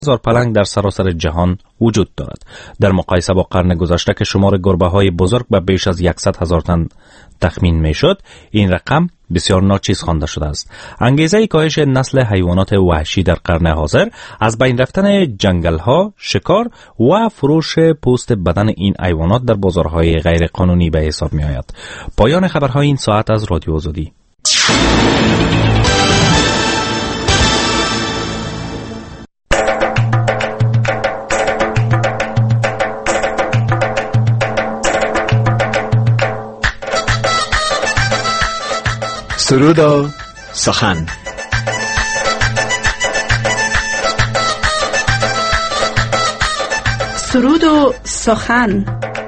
هزار پلنگ در سراسر جهان وجود دارد. در مقایسه با قرن گذشته که شمار گربه‌های بزرگ به بیش از 100,000 تن تخمین میشد، این رقم بسیار ناچیز خوانده شده است. انگیزه کاهش نسل حیوانات وحشی در قرن حاضر از بین رفتن جنگل‌ها، شکار و فروش پوست بدن این حیوانات در بازارهای غیر قانونی به حساب می‌آید. پایان خبرهای این ساعت از رادیو آزادی. سرود و سخن. سرود و سخن.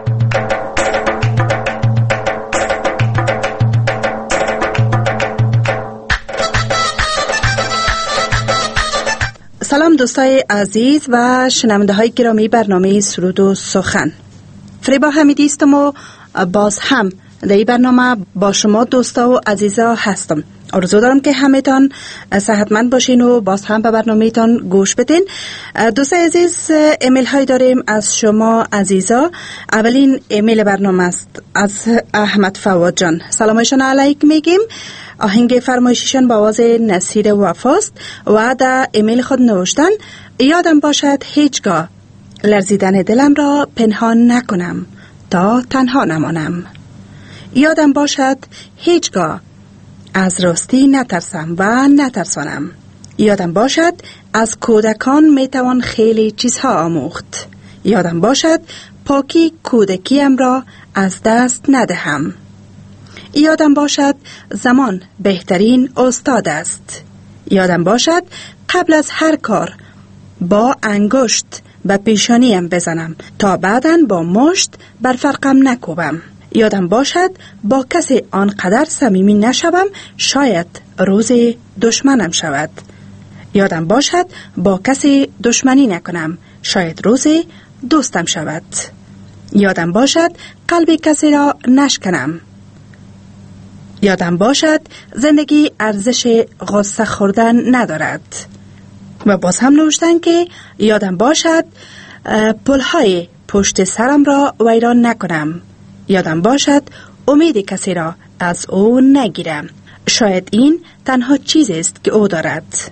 سلام دوستای عزیز و شنونده های گرامی برنامه سرود و سخن. فریبا حمیدی هستم و باز هم در این برنامه با شما دوستا و عزیزا هستم. آرزو دارم که همه‌تان صحتمند باشین و باز هم به برنامه تان گوش بدین. دوستای عزیز، ایمیل های داریم از شما عزیزا. اولین ایمیل برنامه است از احمد فواد جان. سلامشان علیک میگیم. آهنگ فرمایشیشان با آواز نصیر وفاست و در ایمیل خود نوشتن: یادم باشد هیچگاه لرزیدن دلم را پنهان نکنم تا تنها نمانم. یادم باشد هیچگاه از راستی نترسم و نترسانم. یادم باشد از کودکان میتوان خیلی چیزها آموخت. یادم باشد پاکی کودکیم را از دست ندهم. یادم باشد زمان بهترین استاد است. یادم باشد قبل از هر کار با انگشت به پیشانیم بزنم تا بعداً با مشت بر فرقم نکوبم. یادم باشد با کسی آنقدر صمیمی نشوم شاید روز دشمنم شود. یادم باشد با کسی دشمنی نکنم شاید روز دوستم شود. یادم باشد قلب کسی را نشکنم. یادم باشد زندگی ارزش غصه خوردن ندارد. و باز هم نوشتن که یادم باشد پلهای پشت سرم را ویران نکنم. یادم باشد امید کسی را از او نگیرم. شاید این تنها چیزی است که او دارد.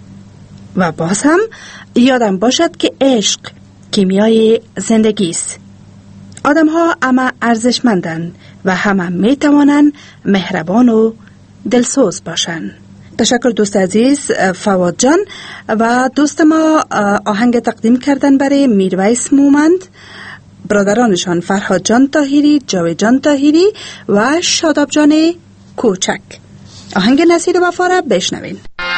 و باز هم یادم باشد که عشق کیمیای زندگی است. آدم ها همه ارزشمندند و همه می توانند مهربان و دلسوز باشند. تشکر دوست عزیز فواد جان. و دوست ما آهنگ تقدیم کردن برای میرویس مومند، برادرانشان فرهاد جان طاهری، جاوید جان طاهری و شاداب جان کوچک. آهنگ نصیر وفا را بشنوین.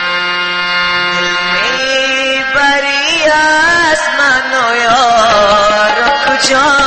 بری از من و یار کجا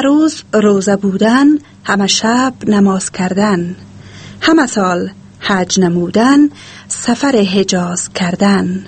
همه روز روزه بودن، همه شب نماز کردن، همه سال حج نمودن، سفر حجاز کردن،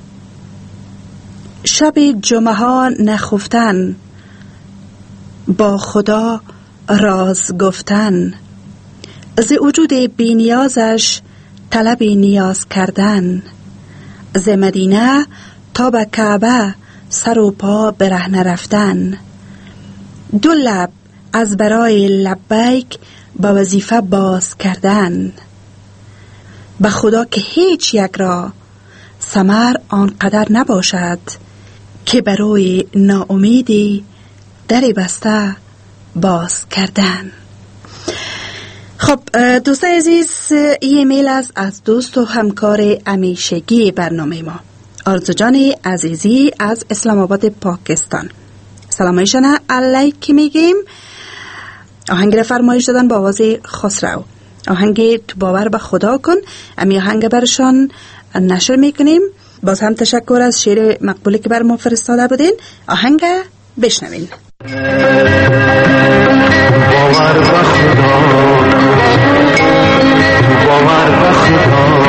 شب جمعه ها نخفتن، با خدا راز گفتن، ز وجود بی نیازش طلب نیاز کردن، ز مدینه تا به کعبه سر و پا برهنه رفتن، دو لب از برای لبیک به وظیفه باز کردن. به خدا که هیچ یک را ثمر آنقدر نباشد که برای ناامیدی در بسته باز کردن. خب دوستان عزیز، این ایمیل است از دوست و همکار همیشگی برنامه ما، آرزو جان عزیزی از اسلام آباد پاکستان. سلامایشان علیکی میگیم. آهنگ را فرمایش دادن با آواز خسرو، آهنگ تو باور به خدا کن. امی آهنگ برشان نشر میکنیم. باز هم تشکر از شعر مقبولی که بر ما فرستاده بودین. آهنگ بشنوین. باور به خدا، باور به خدا،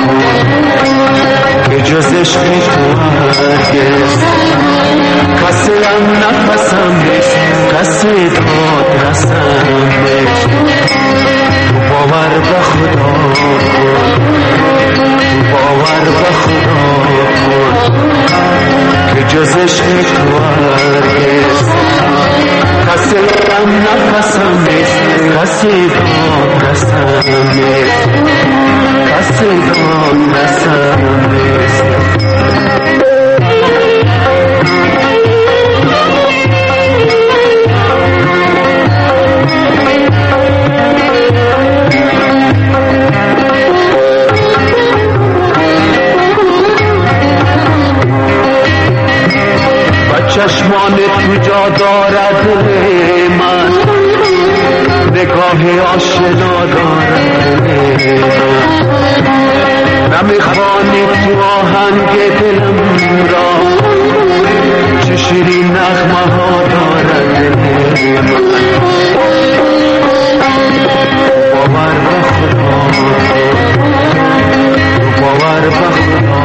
به جز عشق تو هرگز کسی هم نفسم نیست، کسی داد رسم نیست. باور به خدا کن، باور به خدا کن، به جز عشق تو هرگز کسی هم نفسم نیست، کسی داد رسم نیست، کسی داد رسم نیست. چشمان تو جا دارد من، نگاه آشنا دارد من، نمیخوانی تو آهنگ دلم را، چه شیرین نغمه ها دارد من. باور به خدا، باور به خدا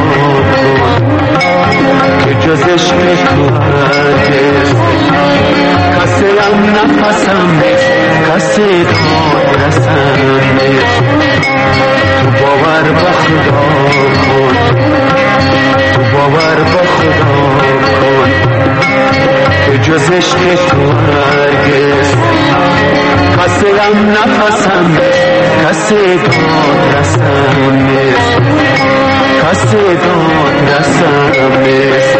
که جز عشق تو هرگز کسی هم نفسم نیست، کسی داد رسم نیست. تو باور به خدا کن، تو باور به خدا کن که جز عشق تو هرگز کسی هم نفسم نیست، کسی داد رسم نیست، کسی داد رسم نیست.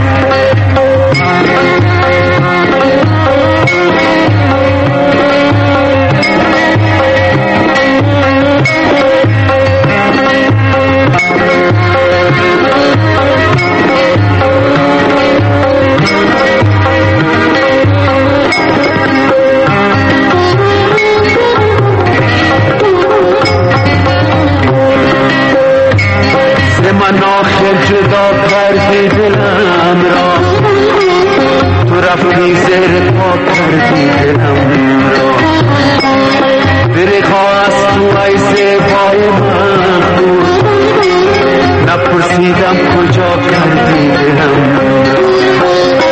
من آخر جدا کردی دلم را، تو رفتی زیر پا کردی دلم را، دلی خواست تو ای زیبای من بود، نپرسیدم کجا کردی دلم را.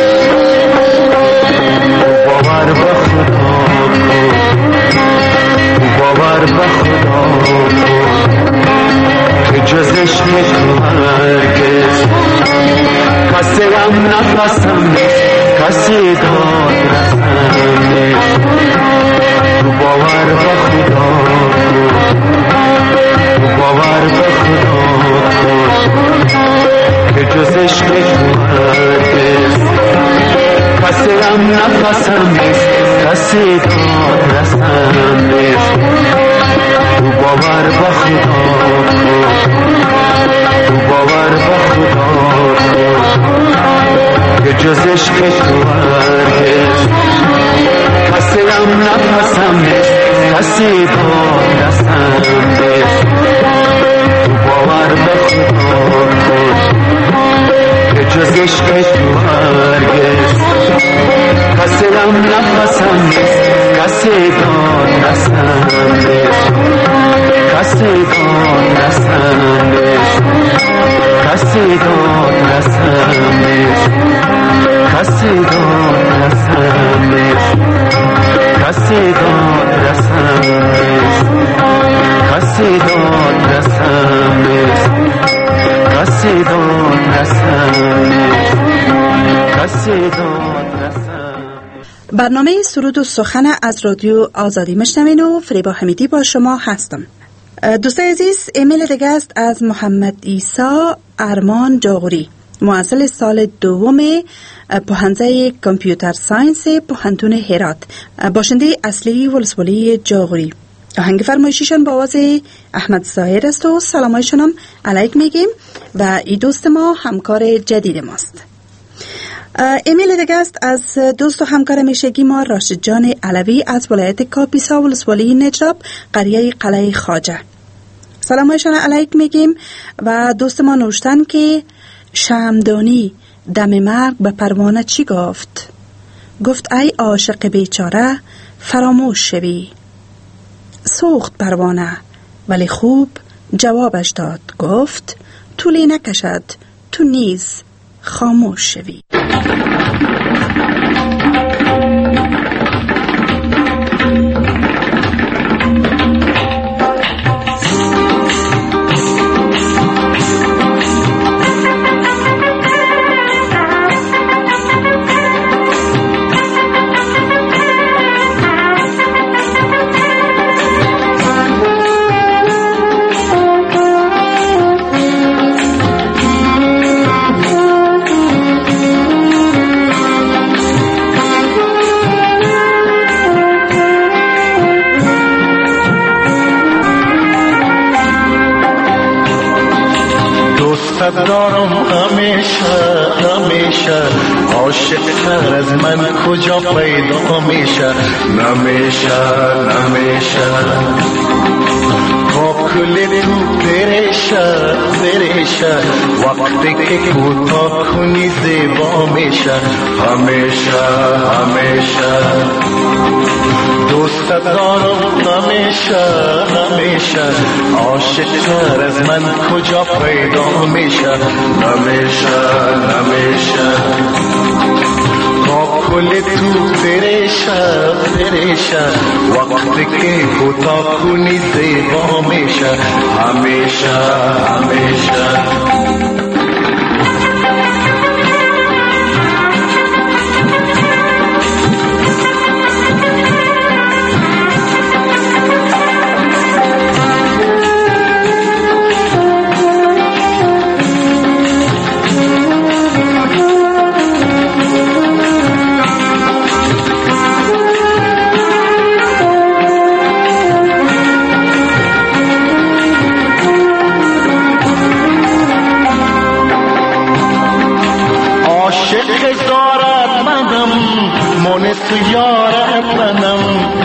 باور به خدا کن، باور به خدا کن که جز عشق تو هرگز کسی هم نفسم نیست، کسی داد رسم نیست. تو باور به خدا کن، تو باور به خدا کن که جز عشق تو هرگز کسی هم نفسم نیست، کسی داد رسم نیست. تو باور به خدا کن، تو باور به خدا کن که جز عشق تو هرگز کسی هم نفسم نیست، کسی داد رسم نیست. تو باور به خدا کن که جز عشق تو هرگز کسی هم نفسم کسی داد رسندش کسی داد رسندش کسی داد رسندش کسی داد رسندش کسی داد رسندش کسی داد رسندش کسی داد رسندش کسی داد رسندش. برنامه سرود و سخن از رادیو آزادی میشنوین و فریبا حمیدی با شما هستم. دوستای عزیز، ایمیل دیگه است از محمد عیسی ارمان جاغوری، معزل سال دوم پوهنده کامپیوتر ساینس پوهنتون هرات، باشنده اصلی ولسوالی جاغوری. آهنگ فرمایشیشان با آواز احمد ظاهر است و سلامایشان هم علیک میگیم و این دوست ما همکار جدید ماست. ایمیل دیگه است از دوست و همکار میشگی ما راشد جان علوی از ولایت کاپیسا ولسوالی نجراب قریه قلعه خواجه. سلامایشان علیک میگیم و دوست ما نوشتن که شمدانی دم مرگ به پروانه چی گفت؟ گفت ای عاشق بیچاره فراموش شوی. سوخت پروانه ولی خوب جوابش داد، گفت طولی نکشد تو نیز خاموش شوی. دارم همیشه عاشق تر از من کجا پیدا میشه نمیشه کل تو پریشه وقتی که کوتاه کنی زیبا میشه همیشه دوست دارم همیشه عاشق تر از من کجا پیدا میشه نمیشه کل تو پریشه وقتی که کوتاه کنی زیبا میشه همیشه تو یارت منم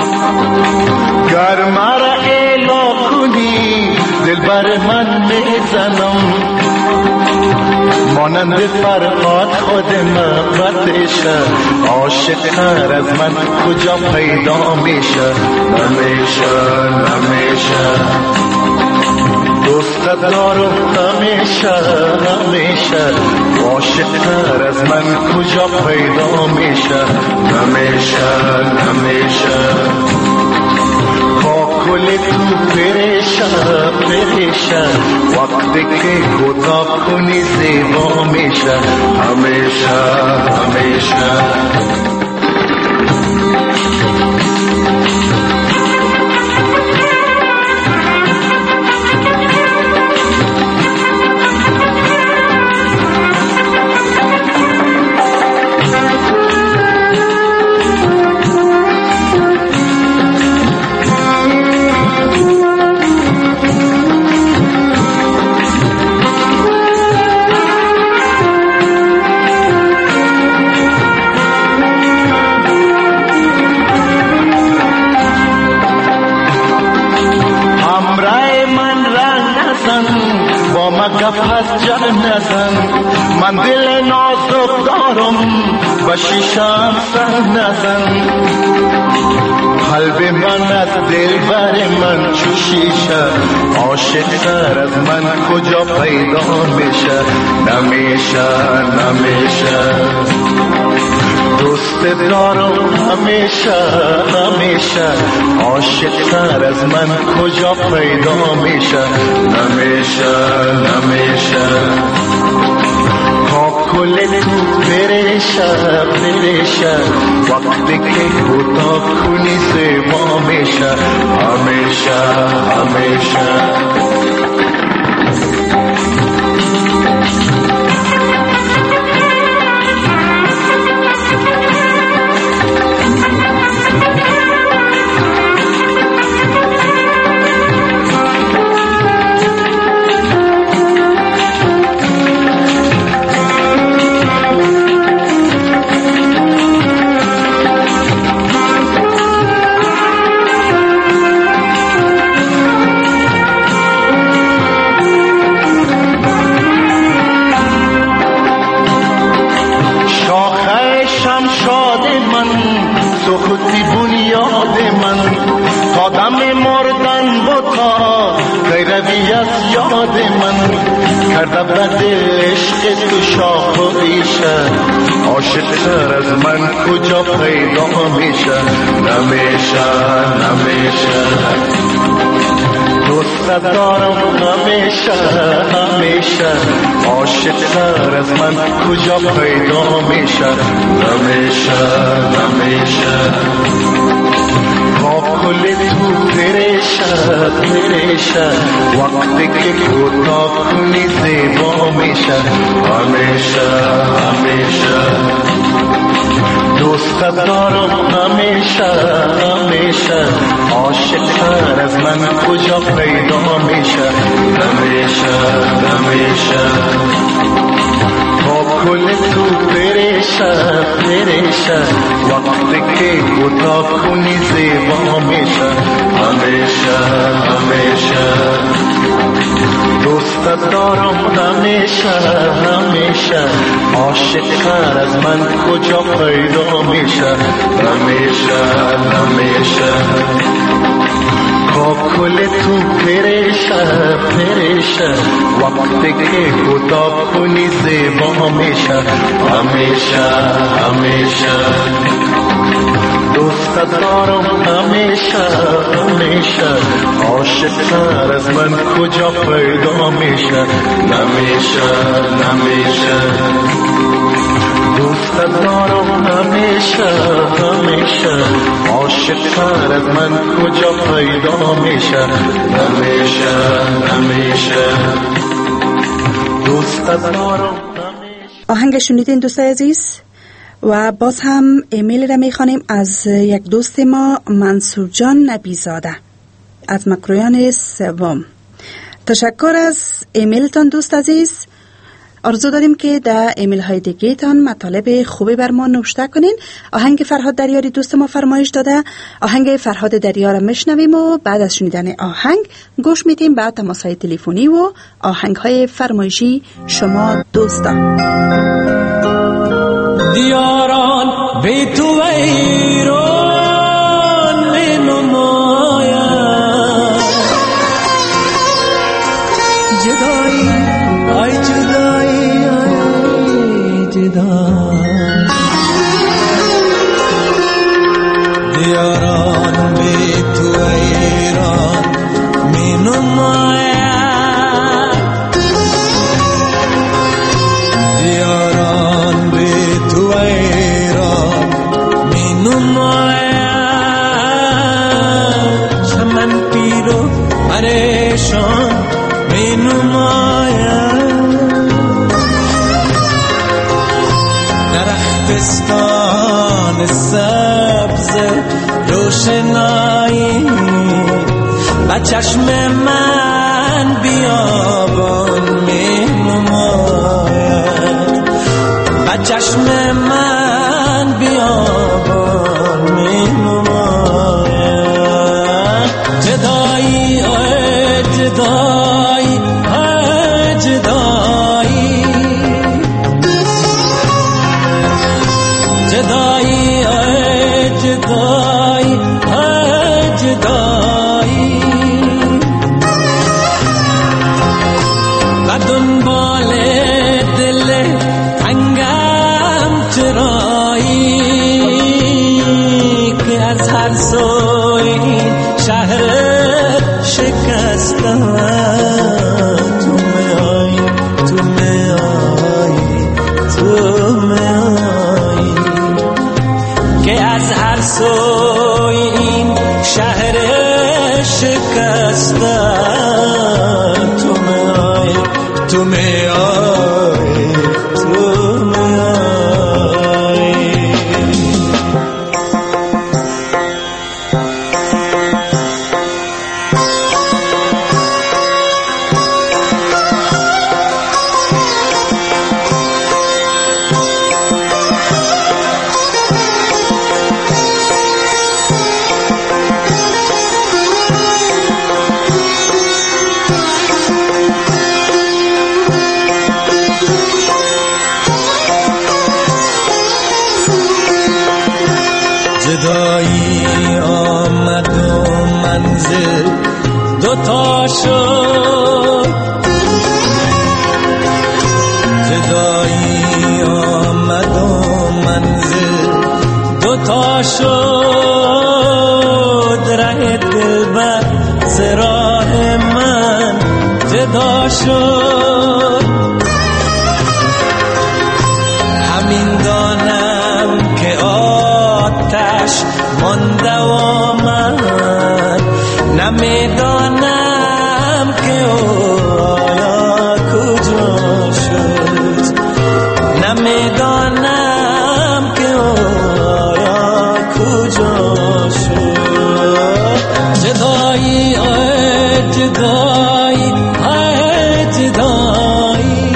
گر مرا الا کنی دل بر من میزنم مانند فرهاد خود محبتشه عاشق تر از من کجا پیدا میشه نمیشه دوست دارم همیشه عاشق تر از من کجا پیدا میشه نمیشه با کل تو پریشه وقتی که کوتاه کنی زیبا میشه همیشه کف از جر نزن، من دل نازک دارم و شیشم سر نزن. قلب من از دل بر من چو شیشه، عاشق تر از من کجا پیدا میشه؟ نمیشه نمیشه. دوست دارم همیشه همیشه، عاشق تر از من کجا پیدا میشه؟ نمیشه نمیشه. کل تو پریشه پریشه، وقتی که کوتاه کنی زیبا میشه. همیشه همیشه. کرده بد عشق تو شاخ و ریشه، عاشق تر از من کجا پیدا میشه؟ نمیشه نمیشه. دوست دارم همیشه همیشه، عاشق تر از من کجا پیدا میشه؟ نمیشه نمیشه. کل تو پریشه پریشه، وقتی که کوتاه کنی زیبا میشه. همیشه همیشه. دوست دارم همیشه همیشه، عاشق تر از من کجا پیدا میشه؟ نمیشه نمیشه. کل تو پریشه پریشه، وقتی که کوتاه کنی زیبا میشه. همیشه همیشه. دوست دارم همیشه همیشه، عاشق تر از من کجا پیدا میشه؟ همیشه همیشه. کل تو پریشه پریشه، وقتی که کوتاه کنی زیبا میشه. همیشه همیشه. دوست دارم همیشه همیشه، عاشق تر از من کجا پیدا میشه؟ نمیشه نمیشه. دوست دارم همیشه همیشه، عاشق تر از من کجا پیدا میشه؟ نمیشه نمیشه. دوست دارم. آهنگ شنیدین دوستای عزیز؟ و باز هم ایمیل را میخوانیم از یک دوست ما، منصور جان نبیزاده از مکرویان سوم. تشکر از ایمیلتان دوست عزیز. آرزو داریم که در ایمیل های دیگه تان مطالب خوبی بر ما نوشته کنین. آهنگ فرهاد دریاری دوست ما فرمایش داده، آهنگ فرهاد دریار را میشنویم و بعد از شنیدن آهنگ گوش میدیم به تماس های تلفنی و آهنگ های فرمایشی شما دوستان. دیاران بی تو ویران می نماید، جدایی آی جدایی آی جدایی. دیاران بی تو ویران می نماید، دیاران بی تو ویران می نماید، چمن پیرو پریشان می نماید، درختستان سبز روشنایی و چشم من بیابان می نماید، و چشم من بیابان می نماید. جدایی جدایی جدایی دنبال دل تنگم چرایی که از هر سوی شهر شکستم تو میایی تو میایی تو میایی که از هر سوی این شهر شکستم تو میایی تو میایی تو میایی جدایی آمد و منزل دوتا شد جدایی آمد و منزل دوتا شد ره دلبر ز راه من جدا شد همین دانم که آتش مانده و آمد نمیدانم که آیا کجا شد نمیدانم که آیا کجا شد جدایی آی جدایی آی جدایی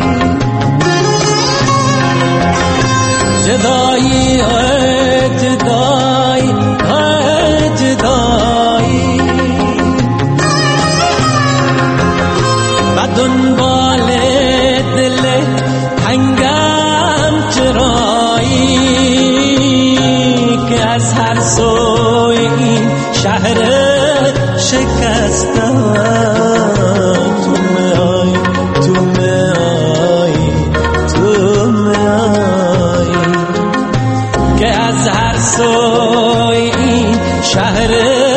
جدایی آی جدایی آی جدایی و دنبال دل تنگم چرایی که از هر سوی این شهر شکستم تو میایی تو میایی تو میایی که از هر سوی این شهر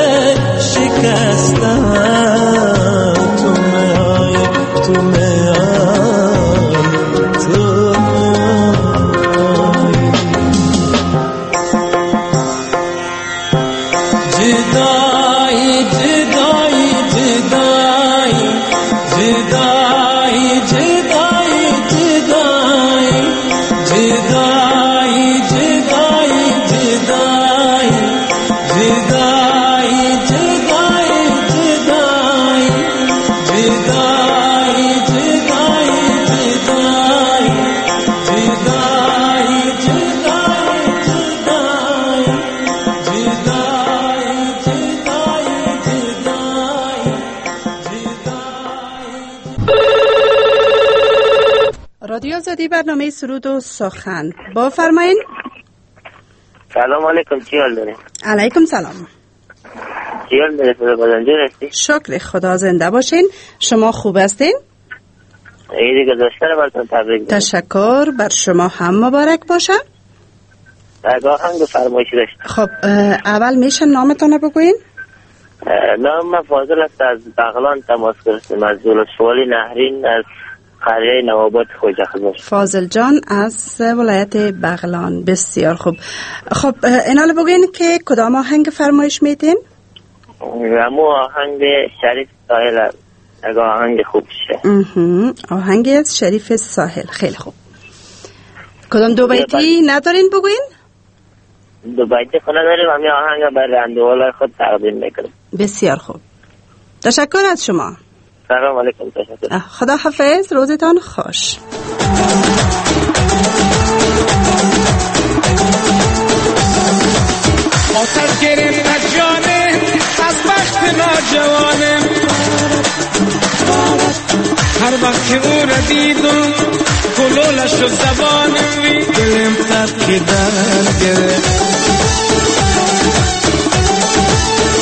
شکستم تو میایی تو میایی تو میایی جدایی جدایی جدایی جدایی جدایی جدایی جدایی جدایی جدایی جدایی جدایی جدایی رادیو آزادی برنامه سرود و سخن با فرمایین. سلام علیکم، چی حال دارین؟ علیکم سلام. چی حال دارین؟ خدا بازنجور هستی؟ شکر خدا، زنده باشین. شما خوب هستین؟ عید گذشته رو براتون تبریک میگم. تشکر، بر شما هم مبارک باشه. آهنگ فرمایشی داشتم. خب اول میشه نامتون بگوین؟ نام من فاضل است، از بغلان تماس گرفتیم، از ولسوالی نهرین، از قریه نواباد خوجه خزاش. فاضل جان از ولایت بغلان، بسیار خوب. خب اینال بگوین که کدام آهنگ فرمایش میدین؟ همو آهنگ شریف ساحل، اگه آهنگ خوب شه. آهنگ از شریف ساحل، خیلی خوب. کدام دو بیتی ندارین بگوین؟ دو بیتی خود نداریم، همین آهنگ بر رندوالای خود تقدیم میکنیم. بسیار خوب، تشکر از شما. سلام علیکم، تشکر. خدا حافظ، روزتان خوش. آتش گرفت از جانم، از بخت ناجوانم، هر وقت که او را دیدم گلولش و زبانم وی دلم تب که در گرفت.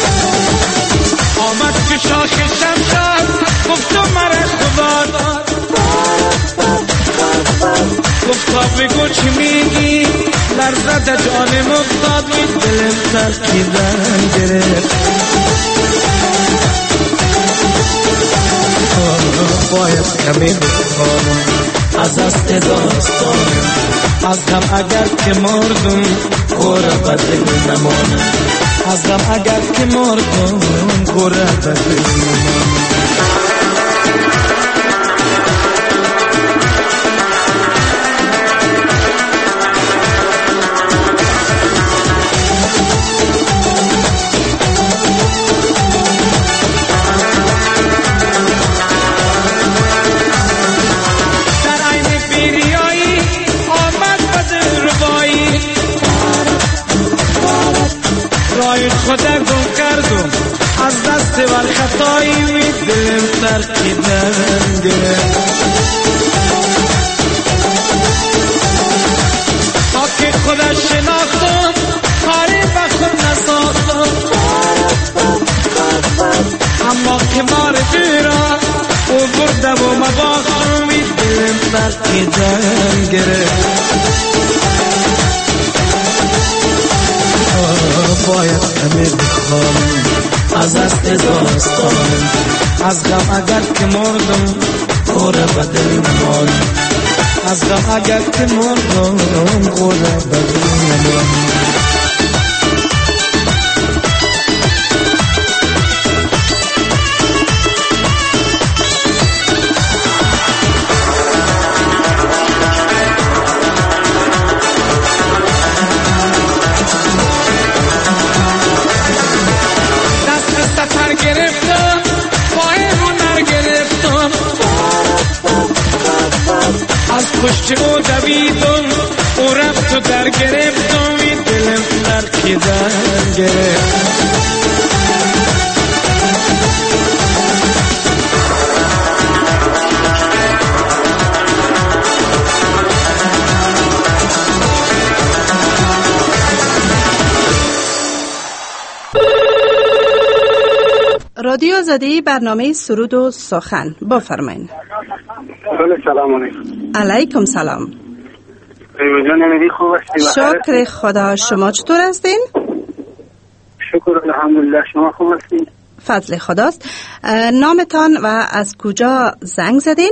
آمد که شاخ شمشاد گفت تو مرا خدا داد، بگو چی میگی لرزد جانم افتاد دلم ترکیدن گرفت باید کمی بخوانم از دست داستانم از غم اگر که مردم خوره بدل نمانم از غم اگر که مردم خوره بدل نمانم خودم گم کردم از دست ور خطایی می دلم ترکیدن گرفت تا که خودش شناختم کاری به خود نساختم اما که مار دیرا او برده و مباختم می دلم ترکیدن گرفت باید همه بخوانم از دست داستانم از غم اگر که مردم خوره بدل نمانم از غم اگر که مردم خوره بدل نمانم پشت او دویدم او رفت و در گرفتم دلم ترکیدن گرفت رادیو زدی برنامه سرود و سخن بفرمایید. سلام علیکم. علیکم سلام. جان نمیدی خوب هستی؟ شکر خدا. شما چطور هستین؟ شکر الحمدلله. شما خوب هستین؟ فضل خداست. نامتان و از کجا زنگ زدین؟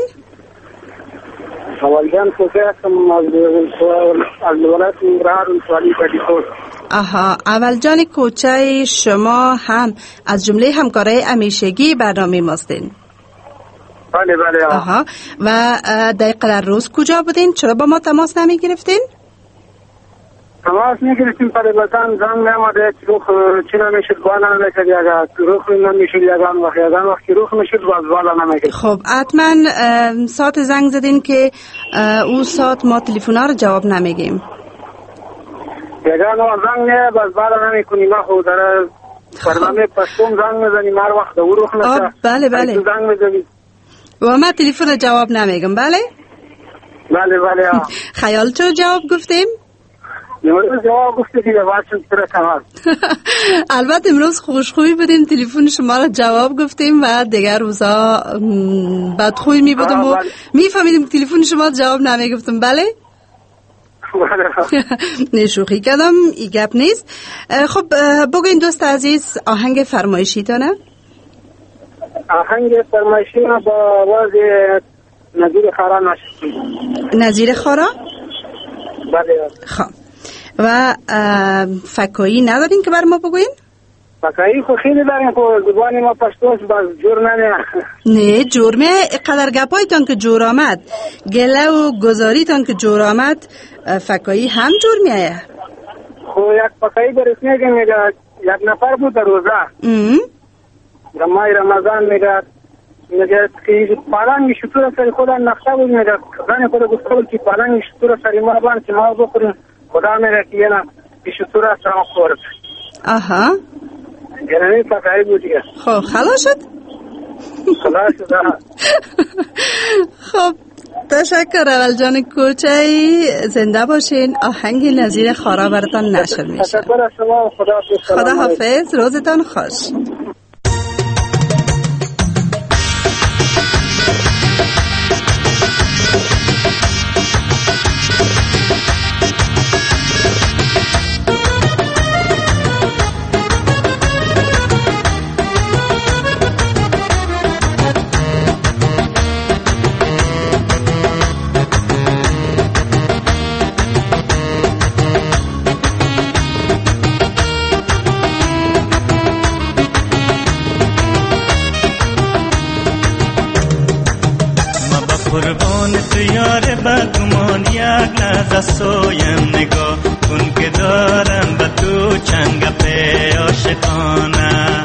اولجان کوچه هستم از ولایت ننگرهار ولسوالی بدیخور. آها، اولجان کوچه شما هم از جمله همکارای همیشگی برنامه ماستین. بله بله. آها، و دقیقا روز کجا بودین؟ چرا با ما تماس نمی گرفتین؟ تماس می گرفتیم طالبتان زنگ نماده روخ چی نمیشد بالا نمیشد یاگا روخ نمیشد یاگان وقتی روخ میشد بالا نمیشد. خب حتما ساعت زنگ زدین که او ساعت ما تلفن‌ها رو جواب نمیگیم. یاگان و زنگ نه بالا نمیکنیم. ما خود در برنامه پشتم زنگ میزنیم هر وقت او روخ نشه. بله بله. زنگ میزنیم. و ما تلفن رو جواب نمیگم. بله؟ بله بله. خیال چرا جواب گفتیم؟ جواب گفته دیگه واسه سر کار. البته امروز خوشخویی بودیم تلفن شما را جواب گفتیم و دیگر روزا بدخویی می بودم و میفهمیدیم تلفن شما جواب نمیگفتم. بله؟ نشوخی کردم، این گپ نیست. خب بگوین دوست عزیز آهنگ فرمایشی دانه؟ آهنگ فرمایشی ما با آواز نظیر خارا نشد. نظیر خارا؟ بله. خب و فکایی ندارین که بر ما بگوین؟ فکایی خو خیلی داریم خو زبانی ما پشتوش باز جور نه جور میه. اقدر گپایتان که جور آمد گله و گذاریتان که جور آمد فکایی هم جور میه. خو یک فکایی برسنه که میگه یک نفر بود در روزه ماه رمضان میگه که پالنگ شطور سری خدا نقشه بود. میگه زن خدا گفته بود که پالنگ شطور سری ما بان که ما بخوریم. خدا میگه که یه نه شطور سرم خورد. آها یعنی فکایی بود دیگه. خب خلاص شد؟ خلاص شد. خب تشکر اول جان کوچه. زنده باشین. آهنگ نظیر خارا براتان نشر میشه. تشکر از شما. خدا حافظ. روزتان خوش. قربان تو یار بدگمان یک لحظه سویم نگاه کن که دارم به تو چند گپ عاشقانه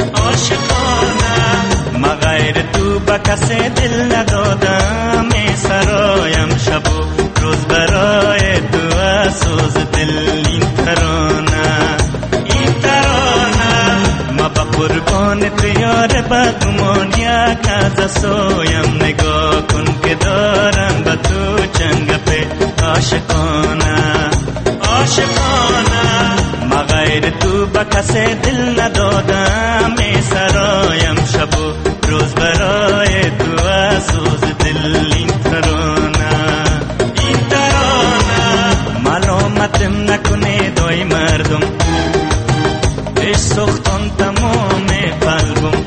ما غیر تو به کسی دل ندادم می سرایم شب و روز برای تو اسوز دل این ترانه ما با قربان تو یار بدگمان یک لحظه سویم نگاه کن که دارم به تو چند گپ عاشقانه ما غیر تو به کسی دل ندادم می سرایم شب و روز برای تو اسوز دل این ترانه ملامتم نکنه دای مردم عشق سختان تمام قلبم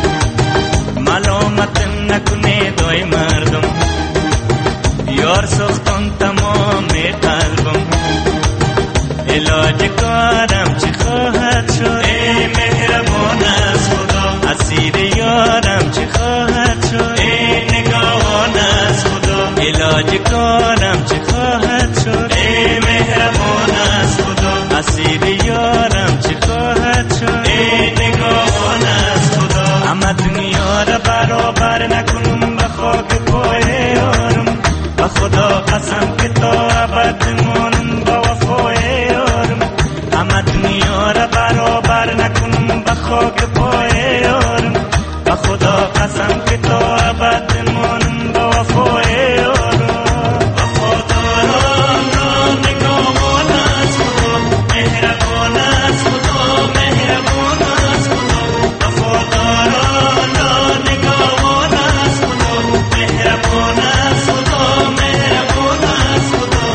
ملامتم نکنه دای مردم یار سختان تمام قلبم علاج کارم چی خواهد شد ای مهربان از خدا اسیر یارم چی خواهد شد ای نگاهان از خدا علاج کارم چی خواهد شد ای مهربان از خدا اسیر یارم چی خواهد شد ای نگاهان از خدا اما دنیا را برابر نکنم به خاک پای یارم به خدا قسم که تا ابد مانم با وفای یارم اما دنیا را برابر نکنم به خاک پای یارم به خدا قسم که تا ابد مانم با وفای یارم وفاداران را نگاهان از خدا مهربان از خدا مهربان از خدا وفاداران را نگاهان از خدا مهربان از خدا مهربان از خدا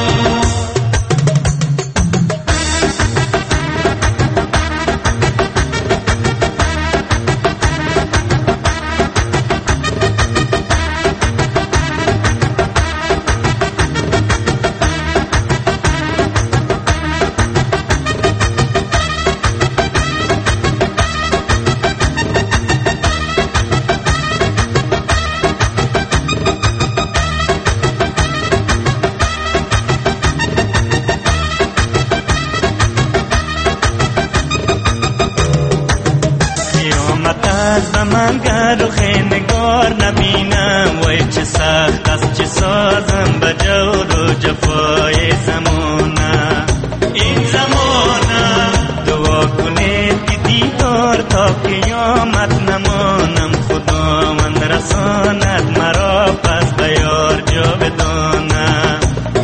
من گر و خیمگار نبینم وای چه سخت است چه سازم به جور و جفای زمانه این زمانه دعا کنید که دیدار تا قیامت نمانم خداوند رساند مرا پس به یار جاودانه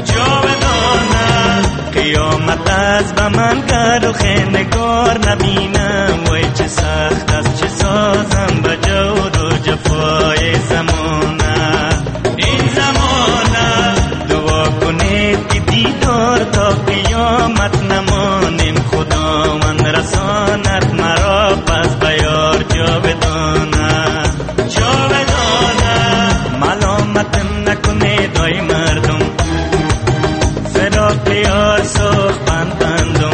قیامت از به من گر و خیمگار نبینم وای چه سخت است چه سازم به جور و جفای زمانه این زمانه دعا کنید که دیدار تا قیامت نمانیم خداوند رساند مرا پس به یار جاودانه ملامتم نکنه دای مردم فراق یار سخت بندم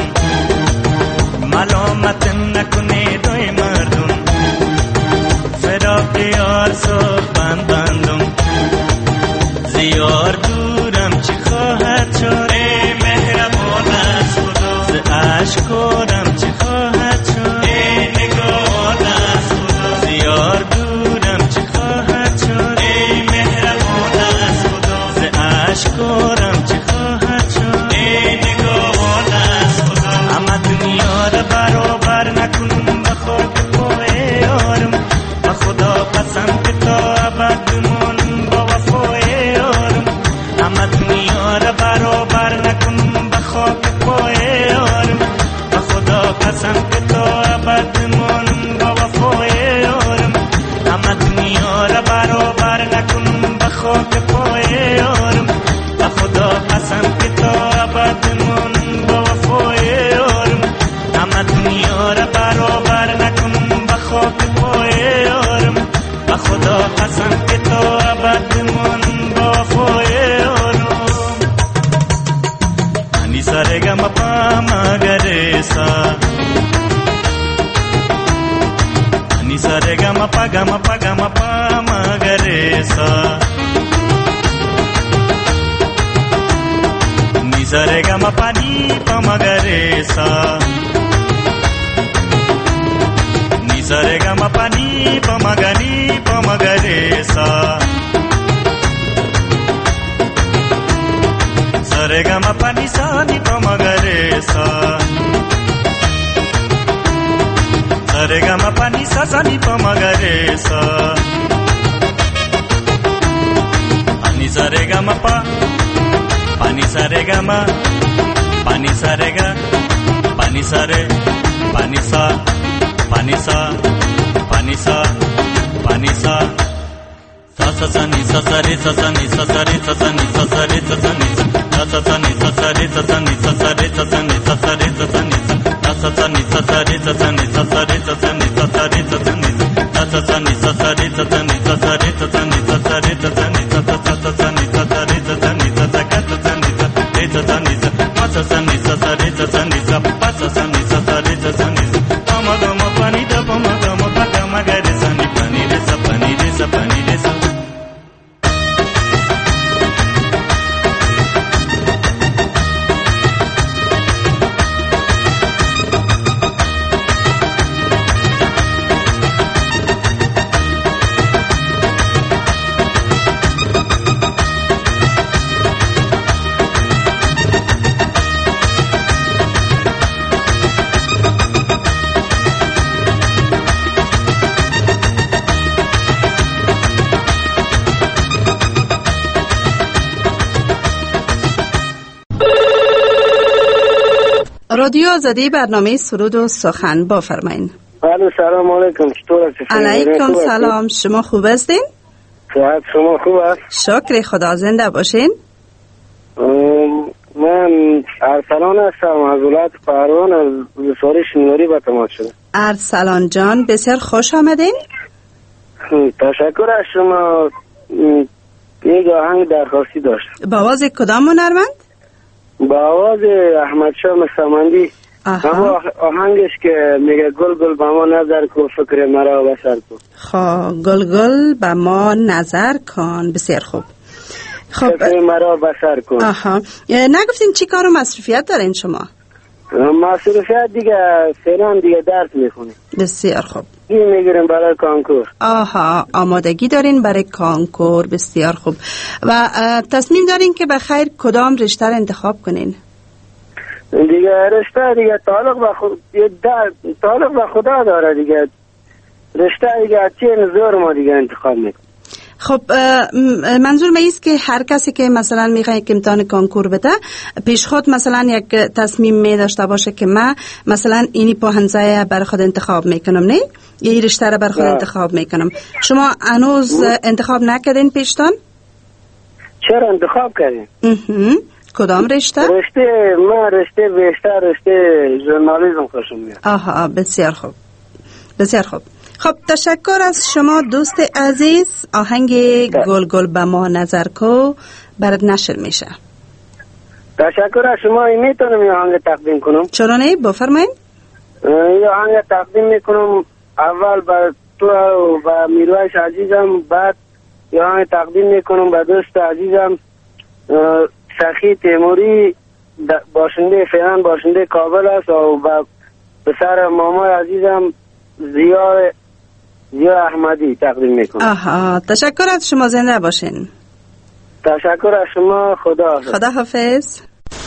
ملامتم نکنه دای مردم فراق یار سخت بندم زیار دورم چی خواهد شد ای مهربان از خدا ز اشکارم چی خواهد شد ای نگاهان از خدا زیار دورم چی خواهد شد ای مهربان از خدا ز اشکارم چی خواهد شد ای نگاهان از خدا اما دنیا را برابر نکنم به خاک پای یارم به خدا قسم که تا ابد بمانم با وفای یارم اما دنیا را برابر نکنم به خاک پای یارم به خدا قسم که تا ابد بمانم با وفای یارم اما دنیا را برابر نکنم به خاک پای یارم به خدا قسم که تا ابد بمانم با وفای یارم اما دنیا را برابر نکنم به خاک پای یارم به خدا قسم که تا ابد بمانم با وفای یارم انی سرگم پا مگرسا انی سرگم پا گم پا گم پا مگرسا Nizare gama pani pamagare sa. Nizare gama pani pamagare sa. Zare gama pani sa ni pamagare sa. Zare gama pani sa ni pamagare sa. Ani zare gama pa. Pani sare gama, pani sare ga, pani sare, pani sa, pani sa, pani sa, pani sa. Sa sa sa ni sa sa re sa sa ni sa sa re sa sa ni sa sa re sa sa ni sa sa sa ni sa sa re sa sa ni sa sa re sa sa ni sa sa re sa sa ni sa sa ni sa sa re sa sa ni sa sa re sa sa ni sa sa re sa sa ni sa sa ni sa sa re sa sa ni sa sa re sa sa ni sa sa re sa sa ni sa sa sa sa ni sa sa re sa sa ni sa sa ka sa sa ni sa re sa sa ni sa ma sa sa ni sa sa re sa sa ni sa pa sa sa ni sa sa re sa sa ni sa pa ma ga ma pa ni da pa ma ga ma pa ga ma ga re sa ni pa ni re sa pa ni re sa pa ni re sa. رادیو آزادی برنامه سرود و سخن بفرمایید. بله سلام علیکم. چطور هستید؟ علیکم سلام. شما خوب هستین؟ صحت شما خوب است؟ شکر خدا. زنده باشین. من ارسلان هستم از ولایت پروان از ولسوالی شینواری به تماس شدم. ارسلان جان بسیار خوش آمدین. تشکر از شما. یک آهنگ درخواستی داشت. با آواز کدام هنرمند؟ با آواز احمد شاه مستمندی. اما آهنگش که میگه گل گل به ما نظر کن فکر مرا بسر کن. خب گل گل به ما نظر کن. بسیار خوب. خب فکر مرا بسر کن. نگفتین چی کار و مصروفیت دارین شما؟ مصروفیت دیگه فعلا دیگه درس میخونیم. بسیار خوب. میگیریم برای کانکور. آمادگی دارین برای کانکور. بسیار خوب. و تصمیم دارین که به خیر کدام رشته رو انتخاب کنین؟ دیگه رشته دیگه تعلق به خدا داره دیگه. رشته دیگه چه نظر ما دیگه انتخاب میکنیم. خب منظور من است که هر کسی که مثلا میخواد که امتحان کانکور بده پیش خود مثلا یک تصمیم می داشته باشه که من مثلا اینی پاهنزه بر خود انتخاب میکنم، نه؟ یا این رشته رو بر خود انتخاب میکنم. شما هنوز انتخاب نکردین پیشتان؟ چرا انتخاب کردین؟ کدام رشته؟ رشته بیشتر رشته ژورنالیسم خوشم میاد. بسیار خوب. بسیار خوب. خب تشکر از شما دوست عزیز. آهنگ گل گل به ما نظر کو برات نشر میشه. تشکر از شما. میتونم این آهنگ تقدیم کنم؟ چرا نه؟ بفرمایید. این آهنگ تقدیم میکنم اول به تو و به میرویس عزیزم، بعد این آهنگ تقدیم میکنم به دوست عزیزم سخی تیموری باشنده فعلا باشنده کابل است و به پسر مامای عزیزم زیا احمدی تقدیم میکنم. تشکر از شما. زنده باشین. تشکر از شما. خدا حافظ.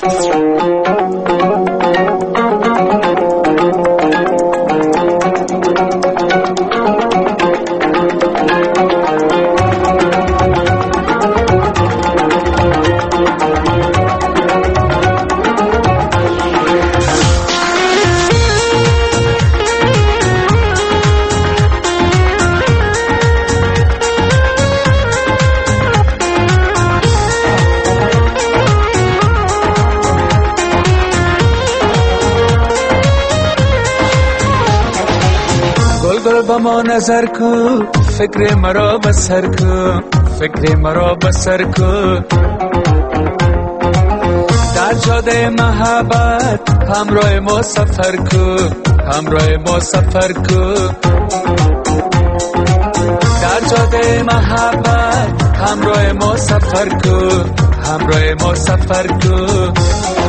با ما نظر کو فکر مرا بسر کو، فکر مرا بسر کو. در جاده محبت همراه ما سفر کو، همراه ما سفر کو. در جاده محبت همراه ما سفر کو، همراه ما سفر کو.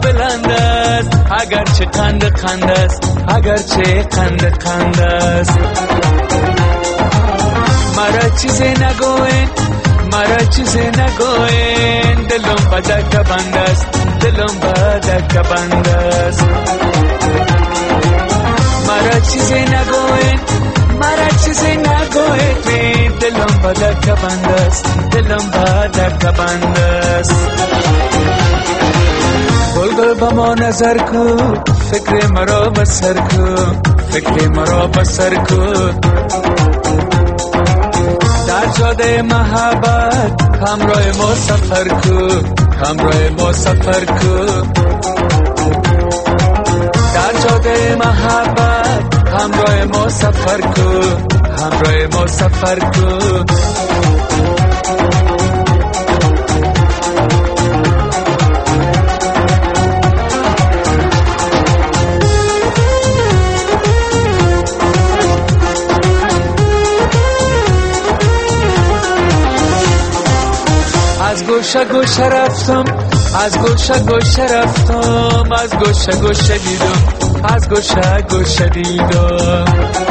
بلند است اگرچه قند است اگرچه قند است مرا چیزی نگوین مرا چیزی نگوین دلم بدک بند است دلم بدک بند است مرا چیزی نگوین مرا چیزی نگوین دلم بدک بند است دلم بدک بند است بلبل با ما نظر کو فکر مرا بسر کو فکر مرا بسر کو در جاده محبت همراه ما سفر کو همراه ما سفر کو در جاده محبت همراه ما سفر کو همراه ما سفر کو از گوشه گوشه رفتم از گوشه گوشه رفتم از گوشه گوشه دیدم از گوشه گوشه دیدم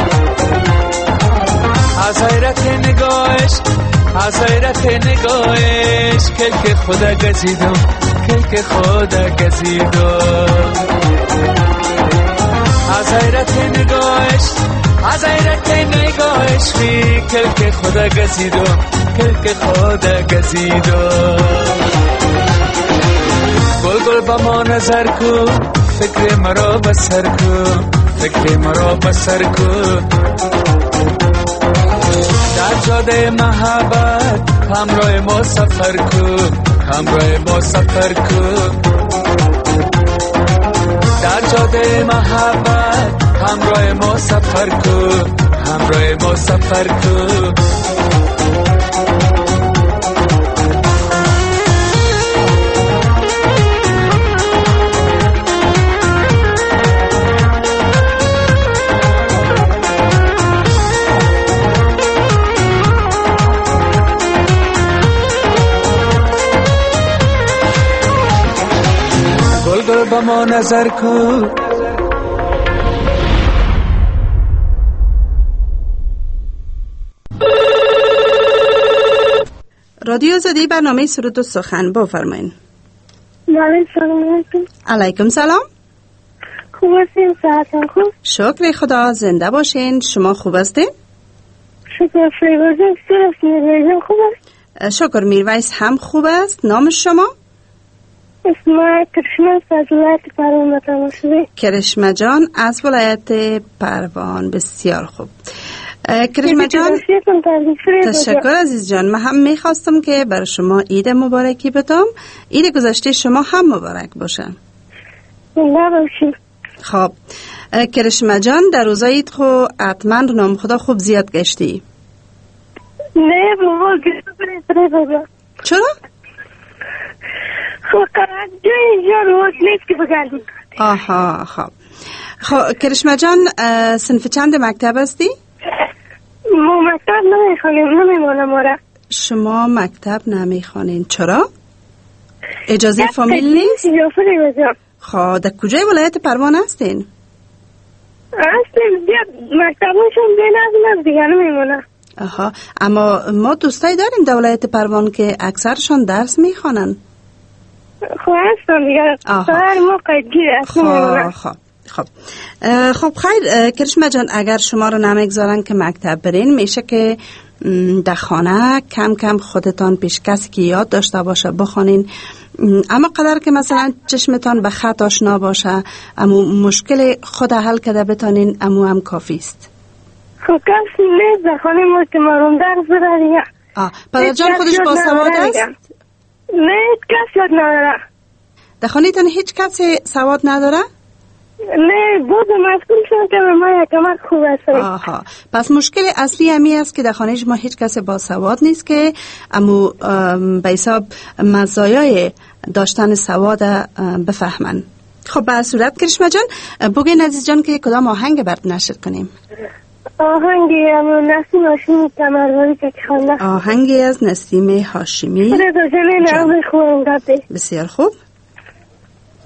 از حیرت نگاهش از حیرت نگاهش کلک خدا گزیدم کلک خدا گزیدم از حیرت نگاهش از حیرت نگاهش بی کلک خدا گزیدم کلک خدا گزیدم گل با ما نظر کو فکر مرا بسر کو فکر مرا بسر کو در جاده محبت همراه ما سفر کو همراه ما سفر کو در جاده محبت همراه ما سفر کو همراه ما سفر کو گل با ما نظر کو رادیو زدی برنامه سرود و سخن بفرمایید. سلام علیکم. علیکم سلام. خوب هستین؟ صحتتون خوب؟ شکر خدا. زنده باشین. شما خوب هستین؟ شکر. میرویس خوب است؟ شکر. میرویس هم خوب است. نام شما؟ اسم کرشمه از ولایت پروان بتماشوی. کرشمه جان از ولایت پروان. بسیار خوب. کرشمه جان تشکر عزیز جان. من هم میخواستم که برای شما عید مبارکی بدم. عید گذشته شما هم مبارک باشه. خب کرشمه جان در روزای عید خو حتما نام خدا خوب زیاد گشتی؟ نه بابا. چرا؟ خب اینجا روز نیست که بگردیم. آها خب کرشمه جان صنف چند مکتب هستی؟ ما مکتب نمیخوانیم. نمیمانم آره. شما مکتب نمیخوانین چرا؟ اجازه فامیل نیست؟ خب در کجای ولایت پروان هستین؟ هستیم مکتبونشون بین از دیگه نمیمانم. آها اما ما دوستایی داریم در ولایت پروان که اکثرشان درس میخوانن. خب هستم دیگه. هر موقع گیر خب خیر کرشمه جان اگر شما رو نمیگذارن که مکتب برین میشه که در خانه کم کم خودتان پیش کسی که یاد داشته باشه بخونین. اما قدر که مثلا چشمتان به خط آشنا باشه اما مشکل خود حل کرده بتانین اما هم کافی است. خب کسی نیست در خانه ما که مرون درس بره دیگه. پدر جان خودش باسواد است؟ نه کسی یاد نداره. در خانه تان هیچ کسی سواد نداره؟ نه بود مسئول شدن که ما یکمت خوب است. پس مشکل اصلی همی است که در خانه شما هیچ کسی با سواد نیست که امو به حساب مزایای داشتن سواد بفهمن. خب به صورت کرشمه جان بگین عزیز جان که کدام آهنگ برد نشر کنیم؟ آهنگی نسیم هاشمی کمرواری که خونده. آهنگی از نسیم هاشمی. رضا جان نام خوب. بسیار خوب.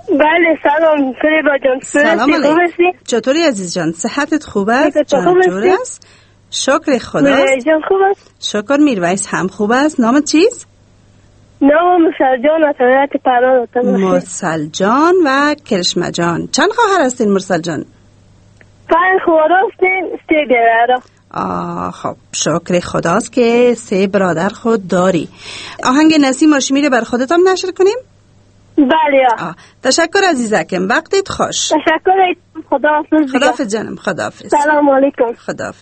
بله سلام فریبا جان. سلام علیکم. چطوری عزیز جان؟ صحتت خوب است؟ جان جور است؟ شکر خدا. میرویس جان خوب است؟ شکر میرویس هم خوب است. نامت چیست؟ نام مرسل جان و طبیعت پران. مرسل جان و کرشمه جان. چند خواهر هستین مرسل جان؟ 5 خواهر هستین 3 برادر. خب شکر خداست که 3 برادر خود داری. آهنگ نسیم و شمیر بر خودت هم نشر کنیم؟ بله. تشکر عزیزکم، وقتت خوش. تشکر. خداحافظ. خداحافظ جانم. خداحافظ. سلام علیکم. خداحافظ.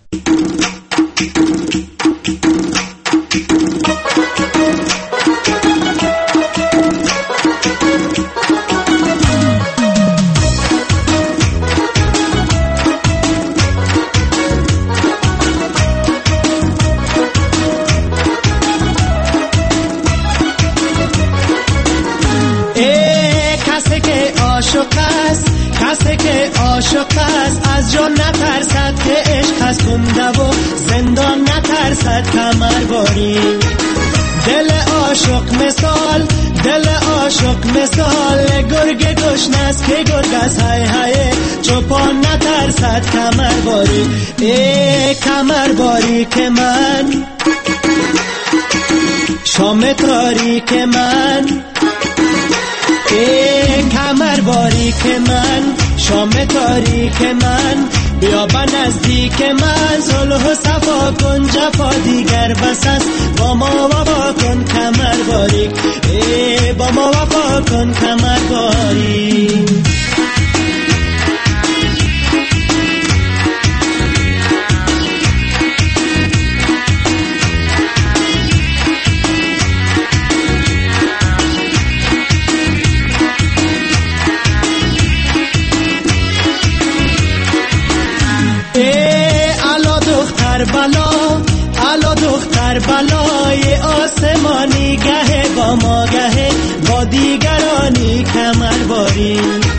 کسی که عاشق است از جان نترسد که عشق از کنده و زندان نترسد کمر باری. دل عاشق مثال گرگ گشنه است که گرگ از های های چوپان نترسد کمر باری. کمر باری که من شام تاریک من، کمر باری که من شام تاریک من، بیا به نزدیک من صلح و صفا کن جفا دیگر بس است با ما وفا کن کمر باری. با ما وفا کن کمر باری. الا دختر بلای آسمانی گه با ما گه با دیگرانی کمر باری.